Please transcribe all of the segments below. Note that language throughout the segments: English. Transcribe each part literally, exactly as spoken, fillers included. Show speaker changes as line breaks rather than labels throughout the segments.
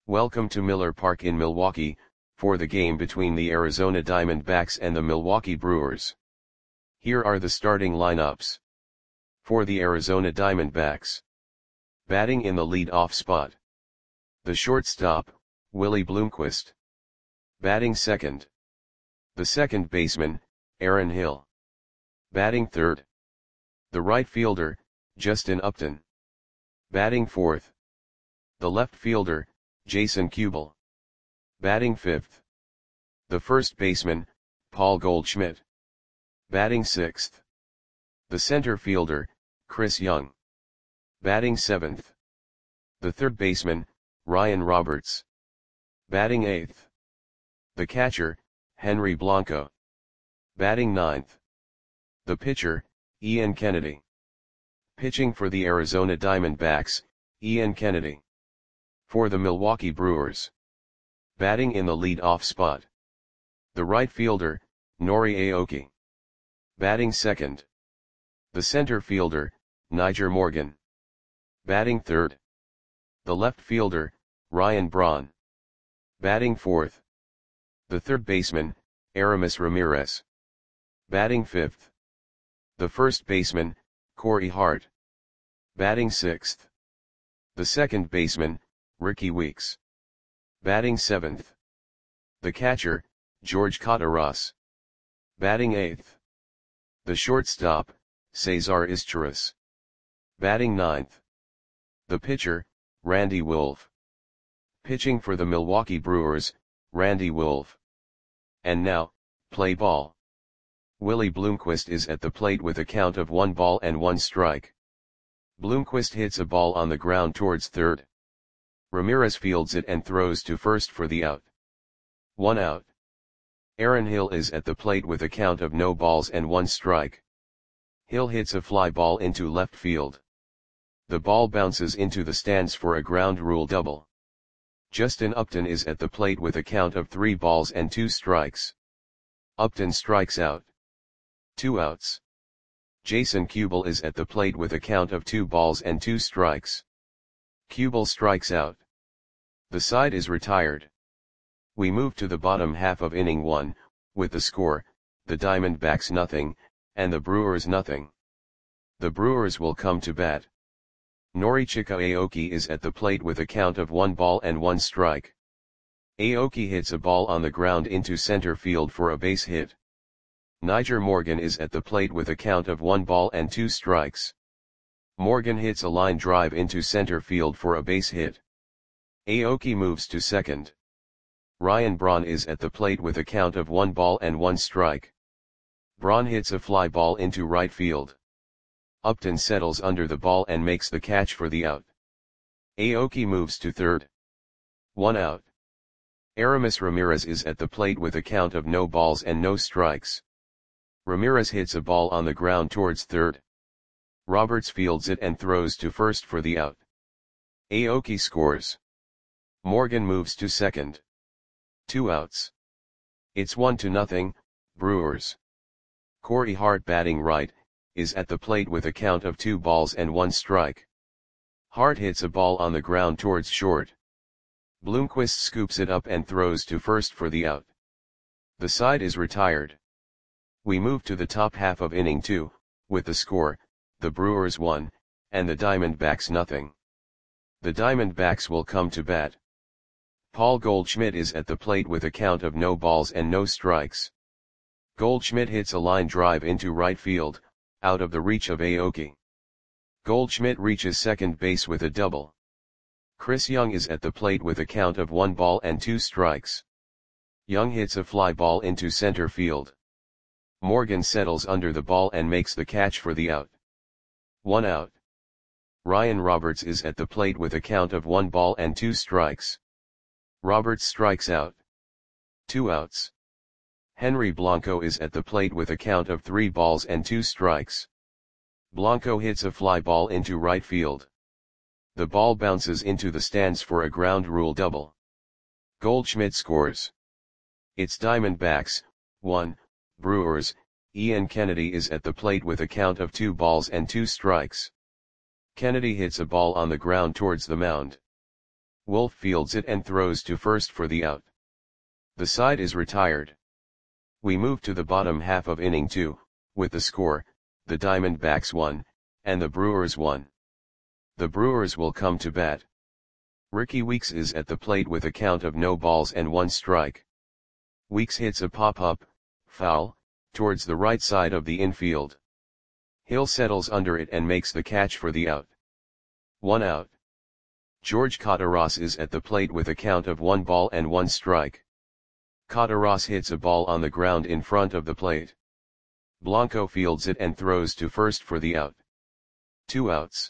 Welcome to Miller Park in Milwaukee, for the game between the Arizona Diamondbacks and the Milwaukee Brewers. Here are the starting lineups. For the Arizona Diamondbacks. Batting in the lead-off spot. The shortstop, Willie Bloomquist. Batting second. The second baseman, Aaron Hill. Batting third. The right fielder, Justin Upton. Batting fourth. The left fielder, Jason Kubel. Batting fifth. The first baseman, Paul Goldschmidt. Batting sixth. The center fielder, Chris Young. Batting seventh. The third baseman, Ryan Roberts. Batting eighth. The catcher, Henry Blanco. Batting ninth. The pitcher, Ian Kennedy. Pitching for the Arizona Diamondbacks, Ian Kennedy. For the Milwaukee Brewers. Batting in the lead-off spot. The right fielder, Nori Aoki. Batting second. The center fielder, Nyjer Morgan. Batting third. The left fielder, Ryan Braun. Batting fourth. The third baseman, Aramis Ramirez. Batting fifth. The first baseman, Corey Hart. Batting sixth. The second baseman, Ricky Weeks. Batting seventh. The catcher, George Kataras. Batting eighth. The shortstop, Cesar Izturis. Batting ninth. The pitcher, Randy Wolf. Pitching for the Milwaukee Brewers, Randy Wolf. And now, play ball. Willie Bloomquist is at the plate with a count of one ball and one strike. Bloomquist hits a ball on the ground towards third. Ramirez fields it and throws to first for the out. One out. Aaron Hill is at the plate with a count of no balls and one strike. Hill hits a fly ball into left field. The ball bounces into the stands for a ground rule double. Justin Upton is at the plate with a count of three balls and two strikes. Upton strikes out. Two outs. Jason Kubel is at the plate with a count of two balls and two strikes. Kubel strikes out. The side is retired. We move to the bottom half of inning one, with the score, the Diamondbacks nothing, and the Brewers nothing. The Brewers will come to bat. Norichika Aoki is at the plate with a count of one ball and one strike. Aoki hits a ball on the ground into center field for a base hit. Nyjer Morgan is at the plate with a count of one ball and two strikes. Morgan hits a line drive into center field for a base hit. Aoki moves to second. Ryan Braun is at the plate with a count of one ball and one strike. Braun hits a fly ball into right field. Upton settles under the ball and makes the catch for the out. Aoki moves to third. One out. Aramis Ramirez is at the plate with a count of no balls and no strikes. Ramirez hits a ball on the ground towards third. Roberts fields it and throws to first for the out. Aoki scores. Morgan moves to second. Two outs. It's one to nothing, Brewers. Corey Hart, batting right, is at the plate with a count of two balls and one strike. Hart hits a ball on the ground towards short. Bloomquist scoops it up and throws to first for the out. The side is retired. We move to the top half of inning two, with the score, the Brewers one, and the Diamondbacks nothing. The Diamondbacks will come to bat. Paul Goldschmidt is at the plate with a count of no balls and no strikes. Goldschmidt hits a line drive into right field, out of the reach of Aoki. Goldschmidt reaches second base with a double. Chris Young is at the plate with a count of one ball and two strikes. Young hits a fly ball into center field. Morgan settles under the ball and makes the catch for the out. One out. Ryan Roberts is at the plate with a count of one ball and two strikes. Roberts strikes out. Two outs. Henry Blanco is at the plate with a count of three balls and two strikes. Blanco hits a fly ball into right field. The ball bounces into the stands for a ground rule double. Goldschmidt scores. It's Diamondbacks, one, Brewers. Ian Kennedy is at the plate with a count of two balls and two strikes. Kennedy hits a ball on the ground towards the mound. Wolf fields it and throws to first for the out. The side is retired. We move to the bottom half of inning two, with the score, the Diamondbacks one, and the Brewers one. The Brewers will come to bat. Ricky Weeks is at the plate with a count of no balls and one strike. Weeks hits a pop-up, foul, towards the right side of the infield. Hill settles under it and makes the catch for the out. One out. George Cotaras is at the plate with a count of one ball and one strike. Cotaras hits a ball on the ground in front of the plate. Blanco fields it and throws to first for the out. Two outs.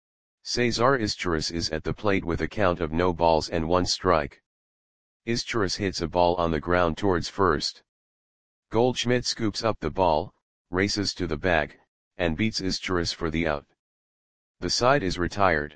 Cesar Izturis is at the plate with a count of no balls and one strike. Izturis hits a ball on the ground towards first. Goldschmidt scoops up the ball, races to the bag, and beats Izturis for the out. The side is retired.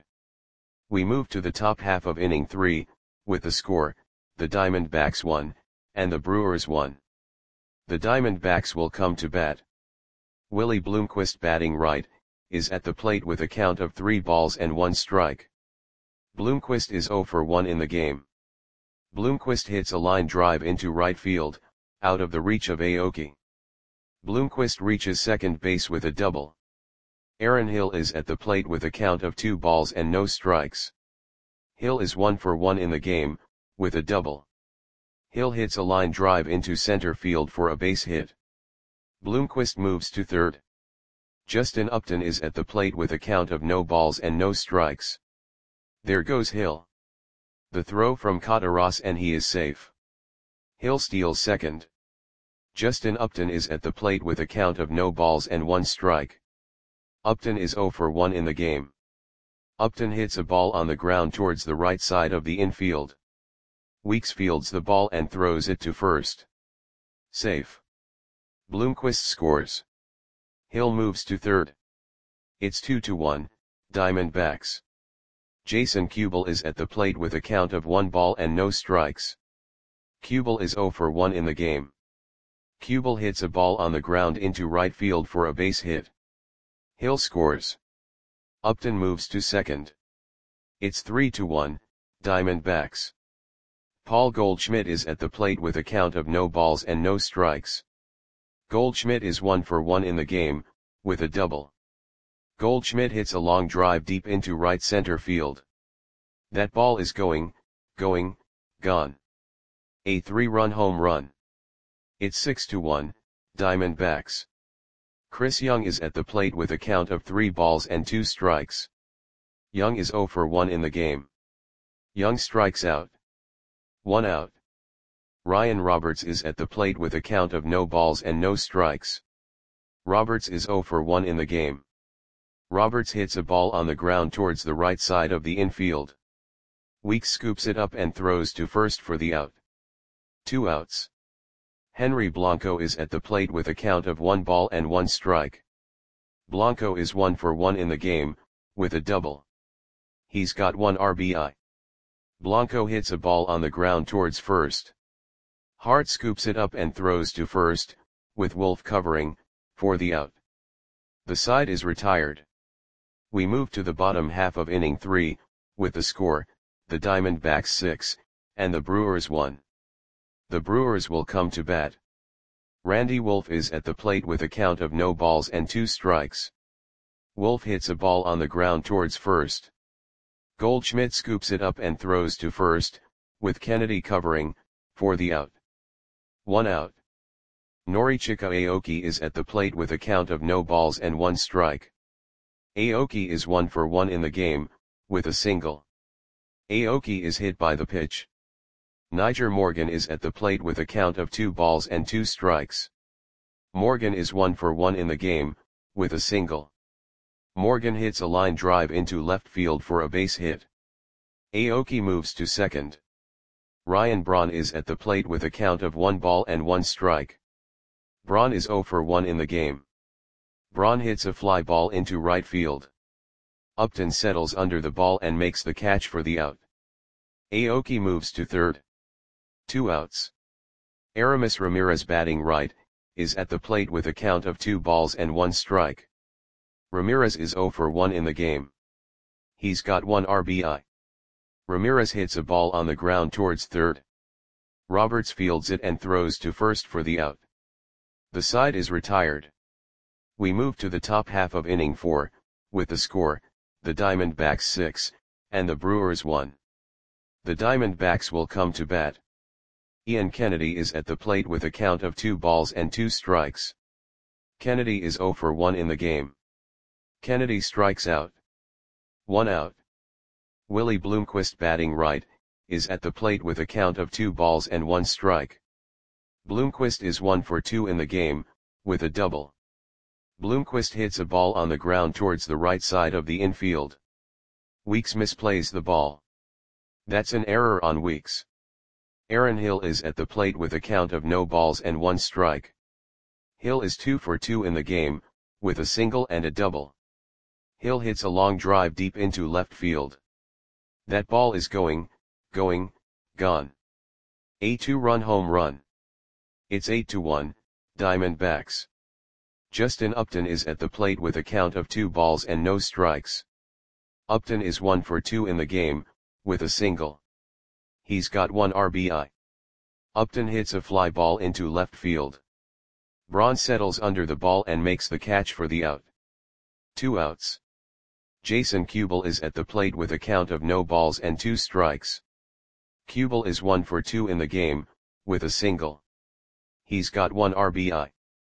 We move to the top half of inning three, with the score, the Diamondbacks one, and the Brewers one. The Diamondbacks will come to bat. Willie Bloomquist, batting right, is at the plate with a count of three balls and one strike. Bloomquist is oh for one in the game. Bloomquist hits a line drive into right field, out of the reach of Aoki. Bloomquist reaches second base with a double. Aaron Hill is at the plate with a count of two balls and no strikes. Hill is one for one in the game, with a double. Hill hits a line drive into center field for a base hit. Bloomquist moves to third. Justin Upton is at the plate with a count of no balls and no strikes. There goes Hill. The throw from Cotaras and he is safe. Hill steals second. Justin Upton is at the plate with a count of no balls and one strike. Upton is oh for one in the game. Upton hits a ball on the ground towards the right side of the infield. Weeks fields the ball and throws it to first. Safe. Bloomquist scores. Hill moves to third. It's two to one, Diamondbacks. Jason Kubel is at the plate with a count of one ball and no strikes. Kubel is oh for one in the game. Kubel hits a ball on the ground into right field for a base hit. Hill scores. Upton moves to second. It's three to one, Diamondbacks. Paul Goldschmidt is at the plate with a count of no balls and no strikes. Goldschmidt is one for one in the game, with a double. Goldschmidt hits a long drive deep into right center field. That ball is going, going, gone. A three-run home run. It's six to one, Diamondbacks. Chris Young is at the plate with a count of three balls and two strikes. Young is oh for one in the game. Young strikes out. One out. Ryan Roberts is at the plate with a count of no balls and no strikes. Roberts is oh for one in the game. Roberts hits a ball on the ground towards the right side of the infield. Weeks scoops it up and throws to first for the out. Two outs. Henry Blanco is at the plate with a count of one ball and one strike. Blanco is one for one in the game, with a double. He's got one R B I. Blanco hits a ball on the ground towards first. Hart scoops it up and throws to first, with Wolf covering, for the out. The side is retired. We move to the bottom half of inning three, with the score, the Diamondbacks six, and the Brewers one. The Brewers will come to bat. Randy Wolf is at the plate with a count of no balls and two strikes. Wolf hits a ball on the ground towards first. Goldschmidt scoops it up and throws to first, with Kennedy covering, for the out. One out. Norichika Aoki is at the plate with a count of no balls and one strike. Aoki is one for one in the game, with a single. Aoki is hit by the pitch. Niger Morgan is at the plate with a count of two balls and two strikes. Morgan is one for one in the game, with a single. Morgan hits a line drive into left field for a base hit. Aoki moves to second. Ryan Braun is at the plate with a count of one ball and one strike. Braun is oh for one in the game. Braun hits a fly ball into right field. Upton settles under the ball and makes the catch for the out. Aoki moves to third. Two outs. Aramis Ramirez, batting right, is at the plate with a count of two balls and one strike. Ramirez is oh for one in the game. He's got one R B I. Ramirez hits a ball on the ground towards third. Roberts fields it and throws to first for the out. The side is retired. We move to the top half of inning four, with the score, the Diamondbacks six, and the Brewers one. The Diamondbacks will come to bat. Ian Kennedy is at the plate with a count of two balls and two strikes. Kennedy is oh for one in the game. Kennedy strikes out. One out. Willie Bloomquist, batting right, is at the plate with a count of two balls and one strike. Bloomquist is one for two in the game, with a double. Bloomquist hits a ball on the ground towards the right side of the infield. Weeks misplays the ball. That's an error on Weeks. Aaron Hill is at the plate with a count of no balls and one strike. Hill is two for two in the game, with a single and a double. Hill hits a long drive deep into left field. That ball is going, going, gone. A two-run home run. It's eight to one, Diamondbacks. Justin Upton is at the plate with a count of two balls and no strikes. Upton is one for two in the game, with a single. He's got one R B I. Upton hits a fly ball into left field. Braun settles under the ball and makes the catch for the out. Two outs. Jason Kubel is at the plate with a count of no balls and two strikes. Kubel is one for two in the game, with a single. He's got one R B I.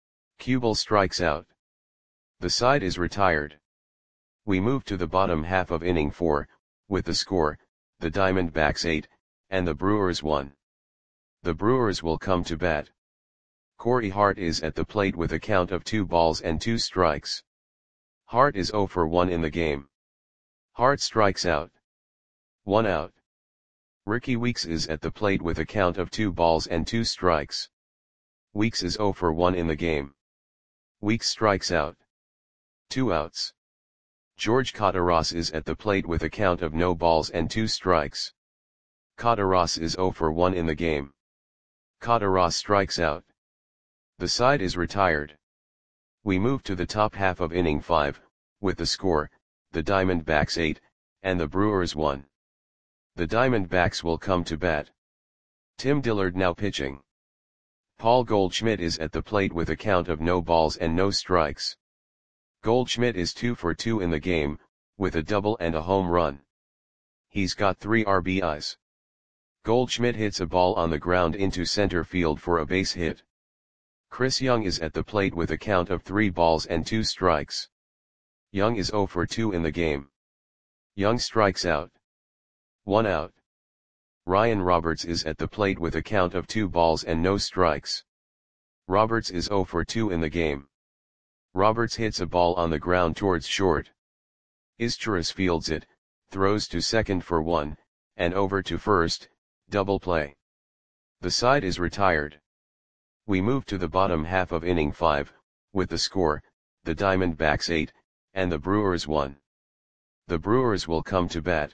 Kubel strikes out. The side is retired. We move to the bottom half of inning four, with the score, the Diamondbacks eight, and the Brewers one. The Brewers will come to bat. Corey Hart is at the plate with a count of two balls and two strikes. Hart is oh for one in the game. Hart strikes out. One out. Ricky Weeks is at the plate with a count of two balls and two strikes. Weeks is oh for one in the game. Weeks strikes out. Two outs. George Cotaras is at the plate with a count of no balls and two strikes. Cotaras is oh for one in the game. Cotaras strikes out. The side is retired. We move to the top half of inning five, with the score, the Diamondbacks eight, and the Brewers one. The Diamondbacks will come to bat. Tim Dillard now pitching. Paul Goldschmidt is at the plate with a count of no balls and no strikes. Goldschmidt is two for two in the game, with a double and a home run. He's got three R B Is. Goldschmidt hits a ball on the ground into center field for a base hit. Chris Young is at the plate with a count of three balls and two strikes. Young is oh for two in the game. Young strikes out. One out. Ryan Roberts is at the plate with a count of two balls and no strikes. Roberts is oh for two in the game. Roberts hits a ball on the ground towards short. Izturis fields it, throws to second for one, and over to first, double play. The side is retired. We move to the bottom half of inning five, with the score, the Diamondbacks eight, and the Brewers one. The Brewers will come to bat.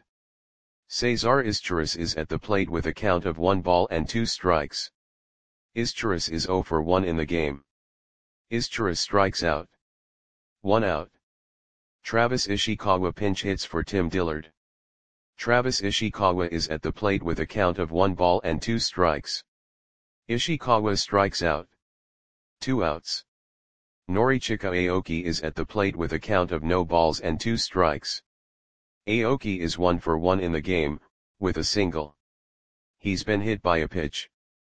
Cesar Izturis is at the plate with a count of one ball and two strikes. Izturis is oh for one in the game. Izturis strikes out. One out. Travis Ishikawa pinch hits for Tim Dillard. Travis Ishikawa is at the plate with a count of one ball and two strikes. Ishikawa strikes out. Two outs. Norichika Aoki is at the plate with a count of no balls and two strikes. Aoki is one for one in the game, with a single. He's been hit by a pitch.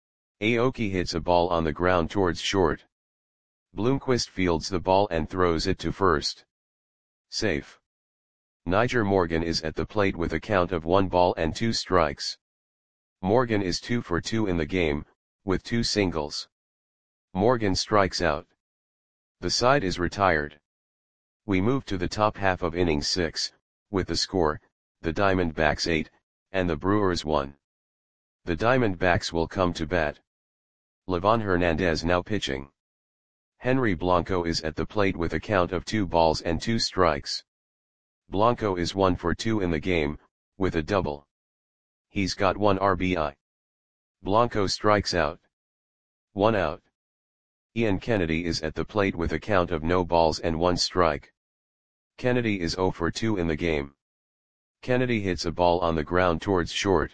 Aoki hits a ball on the ground towards short. Bloomquist fields the ball and throws it to first. Safe. Niger Morgan is at the plate with a count of one ball and two strikes. Morgan is two for two in the game, with two singles. Morgan strikes out. The side is retired. We move to the top half of inning six, with the score, the Diamondbacks eight, and the Brewers one. The Diamondbacks will come to bat. Livan Hernandez now pitching. Henry Blanco is at the plate with a count of two balls and two strikes. Blanco is one for two in the game, with a double. He's got one R B I. Blanco strikes out. One out. Ian Kennedy is at the plate with a count of no balls and one strike. Kennedy is oh for two in the game. Kennedy hits a ball on the ground towards short.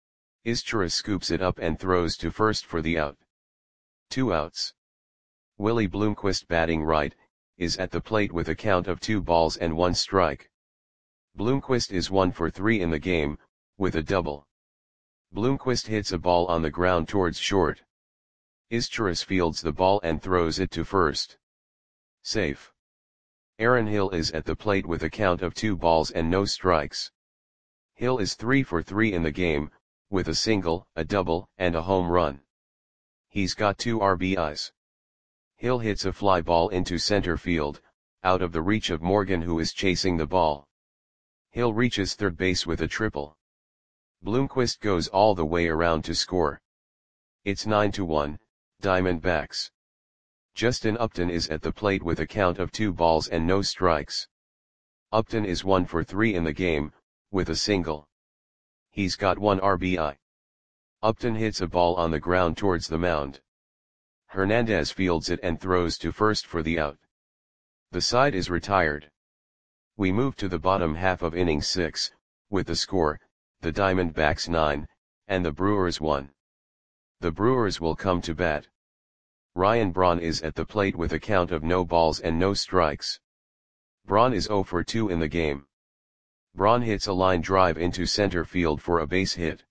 Izturis scoops it up and throws to first for the out. Two outs. Willie Bloomquist, batting right, is at the plate with a count of two balls and one strike. Bloomquist is one for three in the game, with a double. Bloomquist hits a ball on the ground towards short. Izturis fields the ball and throws it to first. Safe. Aaron Hill is at the plate with a count of two balls and no strikes. Hill is three for three in the game, with a single, a double, and a home run. He's got two R B Is. Hill hits a fly ball into center field, out of the reach of Morgan, who is chasing the ball. Hill reaches third base with a triple. Bloomquist goes all the way around to score. It's nine to one, Diamondbacks. Justin Upton is at the plate with a count of two balls and no strikes. Upton is one for three in the game, with a single. He's got one R B I. Upton hits a ball on the ground towards the mound. Hernandez fields it and throws to first for the out. The side is retired. We move to the bottom half of inning six, with the score, the Diamondbacks nine, and the Brewers one. The Brewers will come to bat. Ryan Braun is at the plate with a count of no balls and no strikes. Braun is zero for two in the game. Braun hits a line drive into center field for a base hit.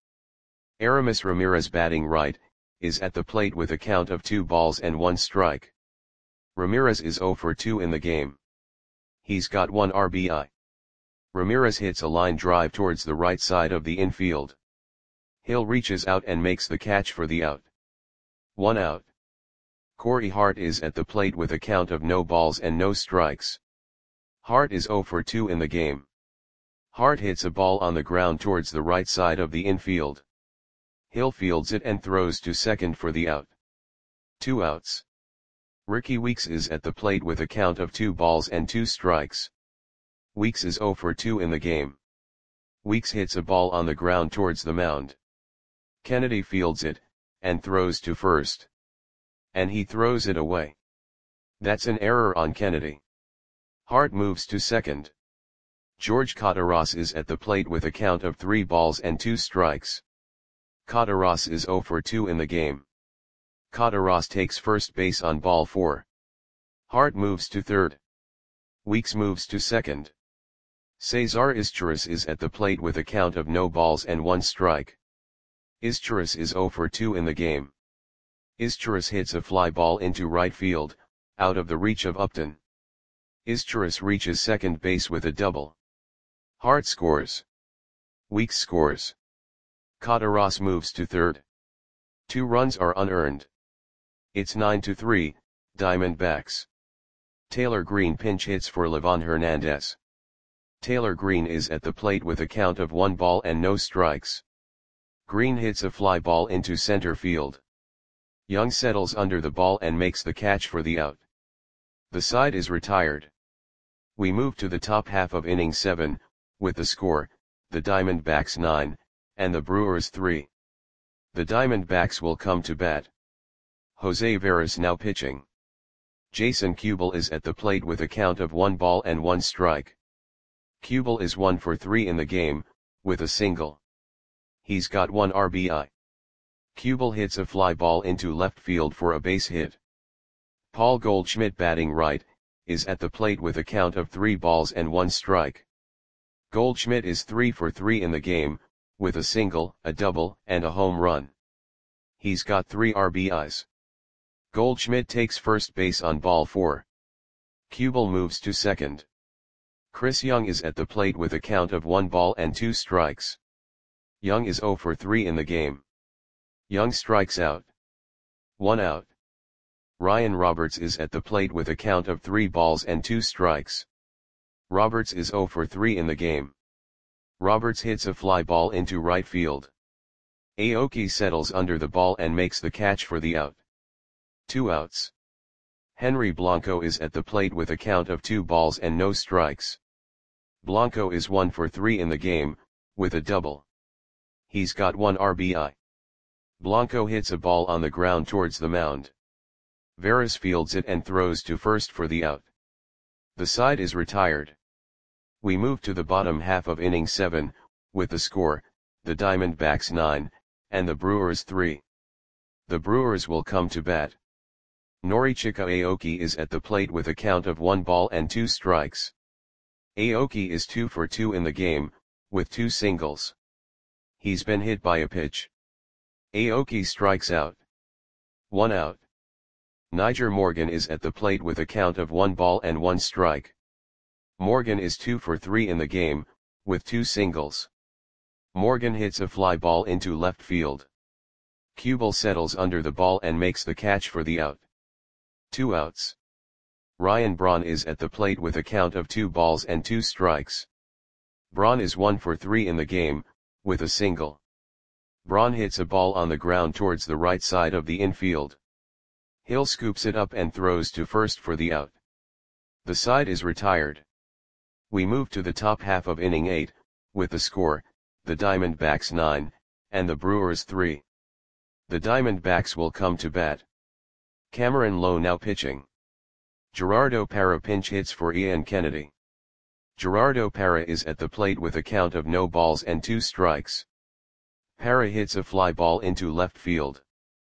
Aramis Ramirez, batting right, is at the plate with a count of two balls and one strike. Ramirez is zero for two in the game. He's got one R B I. Ramirez hits a line drive towards the right side of the infield. Hill reaches out and makes the catch for the out. One out. Corey Hart is at the plate with a count of no balls and no strikes. Hart is zero for two in the game. Hart hits a ball on the ground towards the right side of the infield. Hill fields it and throws to second for the out. Two outs. Ricky Weeks is at the plate with a count of two balls and two strikes. Weeks is zero for two in the game. Weeks hits a ball on the ground towards the mound. Kennedy fields it, and throws to first. And he throws it away. That's an error on Kennedy. Hart moves to second. George Cotaras is at the plate with a count of three balls and two strikes. Cotaras is zero for two in the game. Cotaras takes first base on ball four. Hart moves to third. Weeks moves to second. Cesar Izturis is at the plate with a count of no balls and one strike. Izturis is zero for two in the game. Izturis hits a fly ball into right field, out of the reach of Upton. Izturis reaches second base with a double. Hart scores. Weeks scores. Cotaras moves to third. Two runs are unearned. It's nine to three, Diamondbacks. Taylor Green pinch hits for Livan Hernandez. Taylor Green is at the plate with a count of one ball and no strikes. Green hits a fly ball into center field. Young settles under the ball and makes the catch for the out. The side is retired. We move to the top half of inning seven, with the score, the Diamondbacks nine, and the Brewers three. The Diamondbacks will come to bat. Jose Veras now pitching. Jason Kubel is at the plate with a count of one ball and one strike. Kubel is one for three in the game, with a single. He's got one R B I. Kubel hits a fly ball into left field for a base hit. Paul Goldschmidt, batting right, is at the plate with a count of three balls and one strike. Goldschmidt is three for three in the game, with a single, a double, and a home run. He's got three R B Is. Goldschmidt takes first base on ball four. Kubel moves to second. Chris Young is at the plate with a count of one ball and two strikes. Young is zero for three in the game. Young strikes out. One out. Ryan Roberts is at the plate with a count of three balls and two strikes. Roberts is zero for three in the game. Roberts hits a fly ball into right field. Aoki settles under the ball and makes the catch for the out. Two outs. Henry Blanco is at the plate with a count of two balls and no strikes. Blanco is one for three in the game, with a double. He's got one R B I. Blanco hits a ball on the ground towards the mound. Veras fields it and throws to first for the out. The side is retired. We move to the bottom half of inning seven, with the score, the Diamondbacks nine, and the Brewers three. The Brewers will come to bat. Norichika Aoki is at the plate with a count of one ball and two strikes. Aoki is two for two in the game, with two singles. He's been hit by a pitch. Aoki strikes out. One out. Niger Morgan is at the plate with a count of one ball and one strike. Morgan is two for three in the game, with two singles. Morgan hits a fly ball into left field. Kubel settles under the ball and makes the catch for the out. Two outs. Ryan Braun is at the plate with a count of two balls and two strikes. Braun is one for three in the game, with a single. Braun hits a ball on the ground towards the right side of the infield. Hill scoops it up and throws to first for the out. The side is retired. We move to the top half of inning eight, with the score, the Diamondbacks nine, and the Brewers three. The Diamondbacks will come to bat. Cameron Lowe now pitching. Gerardo Parra pinch hits for Ian Kennedy. Gerardo Parra is at the plate with a count of no balls and two strikes. Parra hits a fly ball into left field.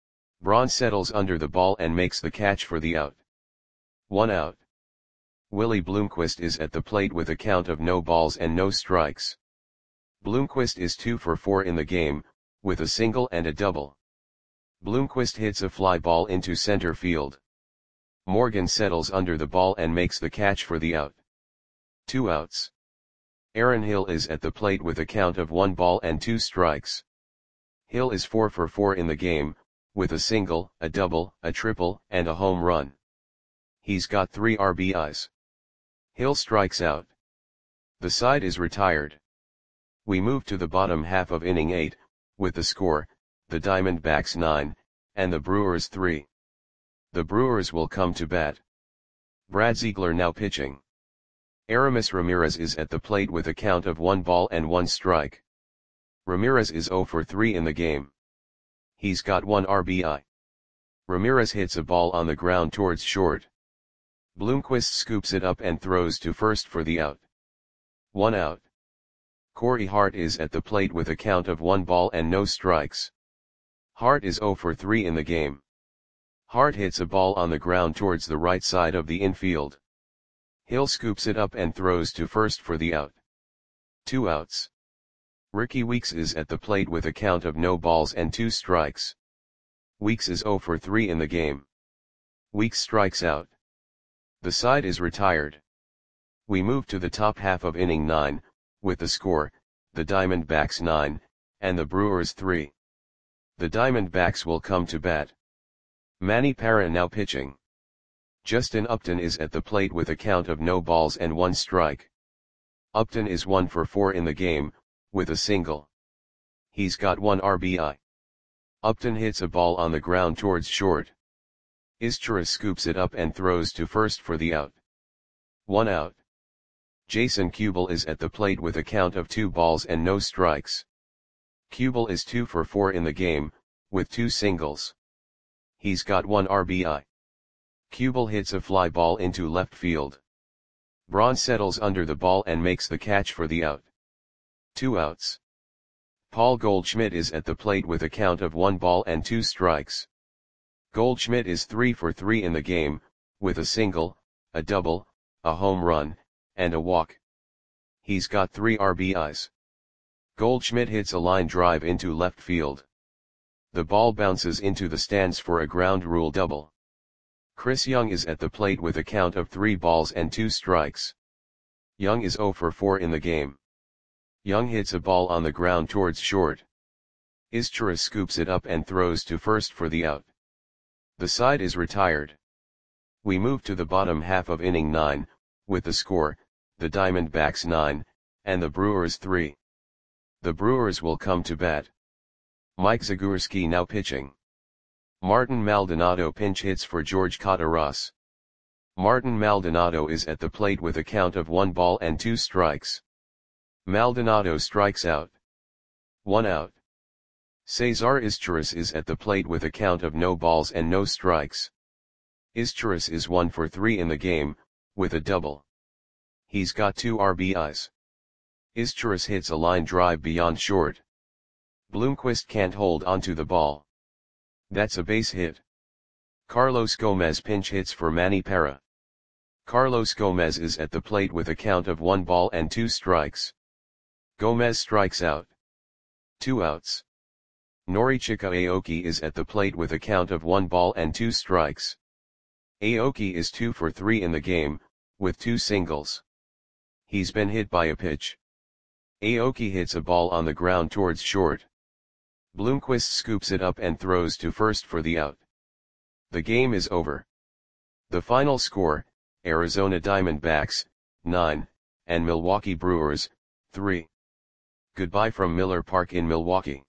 Braun settles under the ball and makes the catch for the out. One out. Willie Bloomquist is at the plate with a count of no balls and no strikes. Bloomquist is two for four in the game, with a single and a double. Bloomquist hits a fly ball into center field. Morgan settles under the ball and makes the catch for the out. Two outs. Aaron Hill is at the plate with a count of one ball and two strikes. Hill is four for four in the game, with a single, a double, a triple, and a home run. He's got three R B Is. Hill strikes out. The side is retired. We move to the bottom half of inning eight, with the score, the Diamondbacks nine, and the Brewers three. The Brewers will come to bat. Brad Ziegler now pitching. Aramis Ramirez is at the plate with a count of one ball and one strike. Ramirez is zero for three in the game. He's got one R B I. Ramirez hits a ball on the ground towards short. Bloomquist scoops it up and throws to first for the out. One out. Corey Hart is at the plate with a count of one ball and no strikes. Hart is zero for three in the game. Hart hits a ball on the ground towards the right side of the infield. Hill scoops it up and throws to first for the out. Two outs. Ricky Weeks is at the plate with a count of no balls and two strikes. Weeks is zero for three in the game. Weeks strikes out. The side is retired. We move to the top half of inning nine, with the score, the Diamondbacks nine, and the Brewers three. The Diamondbacks will come to bat. Manny Parra now pitching. Justin Upton is at the plate with a count of no balls and one strike. Upton is one for four in the game, with a single. He's got one R B I. Upton hits a ball on the ground towards short. Izchira scoops it up and throws to first for the out. One out. Jason Kubel is at the plate with a count of two balls and no strikes. Kubel is two for four in the game, with two singles. He's got one R B I. Kubel hits a fly ball into left field. Braun settles under the ball and makes the catch for the out. Two outs. Paul Goldschmidt is at the plate with a count of one ball and two strikes. Goldschmidt is three for three in the game, with a single, a double, a home run, and a walk. He's got three R B Is. Goldschmidt hits a line drive into left field. The ball bounces into the stands for a ground rule double. Chris Young is at the plate with a count of three balls and two strikes. Young is zero for four in the game. Young hits a ball on the ground towards short. Izchira scoops it up and throws to first for the out. The side is retired. We move to the bottom half of inning nine, with the score, the Diamondbacks nine, and the Brewers three. The Brewers will come to bat. Mike Zagorski now pitching. Martin Maldonado pinch hits for George Cotaras. Martin Maldonado is at the plate with a count of one ball and two strikes. Maldonado strikes out. One out. Cesar Izturis is at the plate with a count of no balls and no strikes. Izturis is one for three in the game, with a double. He's got two R B Is. Izturis hits a line drive beyond short. Bloomquist can't hold onto the ball. That's a base hit. Carlos Gomez pinch hits for Manny Parra. Carlos Gomez is at the plate with a count of one ball and two strikes. Gomez strikes out. Two outs. Norichika Aoki is at the plate with a count of one ball and two strikes. Aoki is two for three in the game, with two singles. He's been hit by a pitch. Aoki hits a ball on the ground towards short. Bloomquist scoops it up and throws to first for the out. The game is over. The final score, Arizona Diamondbacks, nine, and Milwaukee Brewers, three. Goodbye from Miller Park in Milwaukee.